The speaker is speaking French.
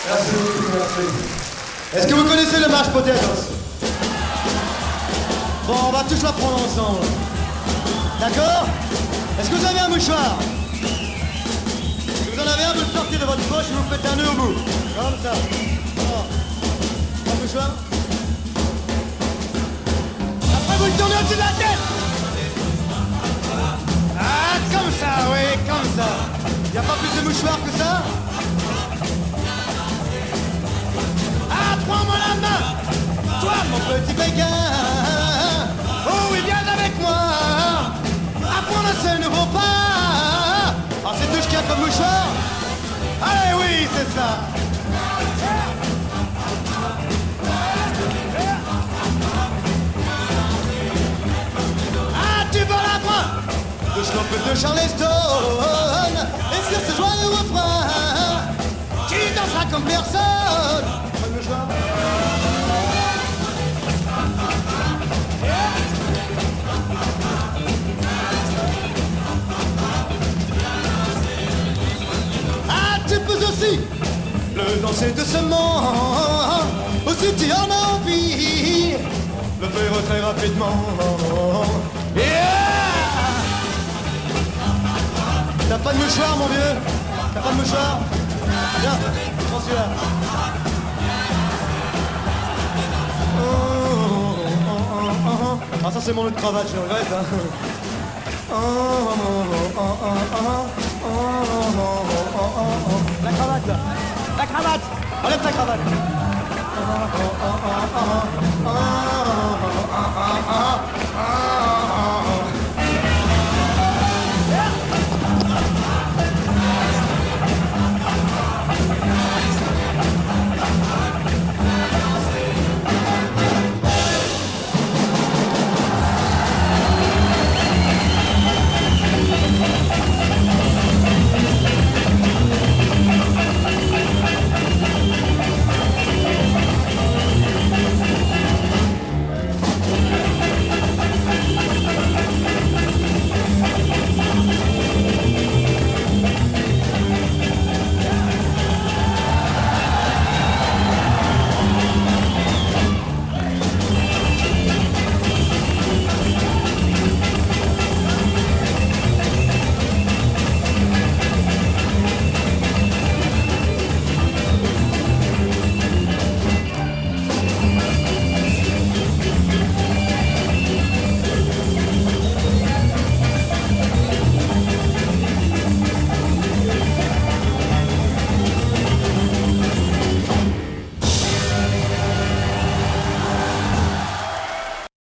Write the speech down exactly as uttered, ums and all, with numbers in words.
Merci beaucoup, merci. Est-ce que vous connaissez le mashed potatoes? Bon, on va tous la prendre ensemble. D'accord? Est-ce que vous avez un mouchoir? Si vous en avez un, vous le sortez de votre poche et vous faites un nœud au bout. Comme ça. Alors, un mouchoir. Après, vous le tournez au-dessus de la tête. Ah, comme ça, oui, comme ça. Y a pas plus de mouchoirs que ça? Ah, prends-moi la main. Toi, mon petit béguin. Oh oui, viens avec moi. Apprendre à ce nouveau pas. Ah, c'est tout ce qu'il y a comme mouchoir. Allez, oui, c'est ça. Ah, tu vas l'apprendre. De Schlopp de Charleston. Et sur ce joyeux refrain, tu danseras comme personne. Comme mouchoir. Tu peux aussi le danser doucement, aussi tu en as envie, le faire très rapidement. Yeah! T'as pas de mouchoir, mon vieux? T'as pas de mouchoir? Viens, prends celui-là. Oh, oh, oh, oh, oh. Ah, ça c'est mon autre cravate, je regrette. Hein. Oh, oh, oh, oh, oh, oh. Oh, oh, oh, oh, oh, oh. La cravate là. La cravate. Enlève ta cravate. Oh, oh, oh, oh, oh, oh.